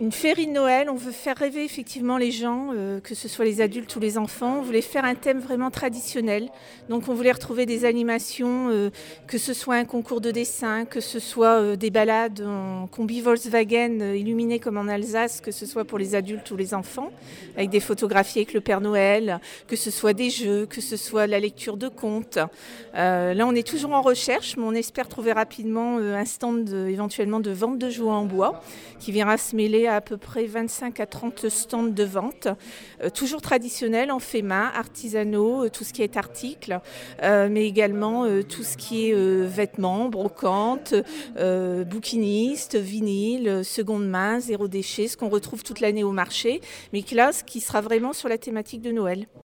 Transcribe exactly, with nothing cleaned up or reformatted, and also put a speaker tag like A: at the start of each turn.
A: Une féerie de Noël, on veut faire rêver effectivement les gens, euh, que ce soit les adultes ou les enfants. On voulait faire un thème vraiment traditionnel. Donc on voulait retrouver des animations, euh, que ce soit un concours de dessin, que ce soit euh, des balades en combi Volkswagen euh, illuminées comme en Alsace, que ce soit pour les adultes ou les enfants, avec des photographies avec le Père Noël, que ce soit des jeux, que ce soit la lecture de contes. Euh, là on est toujours en recherche, mais on espère trouver rapidement euh, un stand de, éventuellement de vente de jouets en bois qui viendra se mêler à à peu près vingt-cinq à trente stands de vente, euh, toujours traditionnels, en fait main, artisanaux, euh, tout ce qui est articles, euh, mais également euh, tout ce qui est euh, vêtements, brocantes, euh, bouquinistes, vinyles, seconde main, zéro déchet, ce qu'on retrouve toute l'année au marché, mais là, ce qui sera vraiment sur la thématique de Noël.